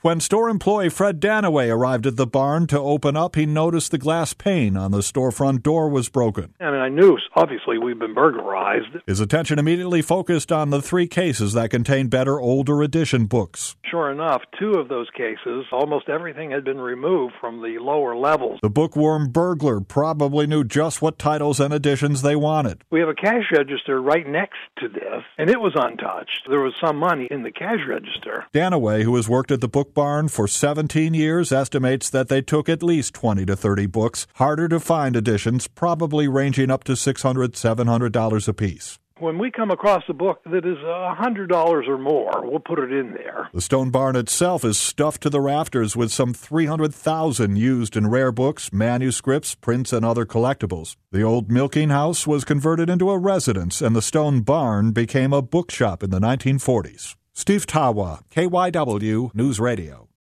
When store employee Fred Danaway arrived at the barn to open up, he noticed the glass pane on the storefront door was broken. I knew, obviously, we'd been burglarized. His attention immediately focused on the 3 cases that contained better older edition books. Sure enough, 2 of those cases, almost everything had been removed from the lower levels. The bookworm burglar probably knew just what titles and editions they wanted. We have a cash register right next to this, and it was untouched. There was some money in the cash register. Danaway, who has worked at the book barn for 17 years, estimates that they took at least 20 to 30 books, harder to find editions, probably ranging up to $600, $700 apiece. When we come across a book that is $100 or more, we'll put it in there. The stone barn itself is stuffed to the rafters with some 300,000 used and rare books, manuscripts, prints, and other collectibles. The old milking house was converted into a residence, and the stone barn became a bookshop in the 1940s. Steve Tawa, KYW News Radio.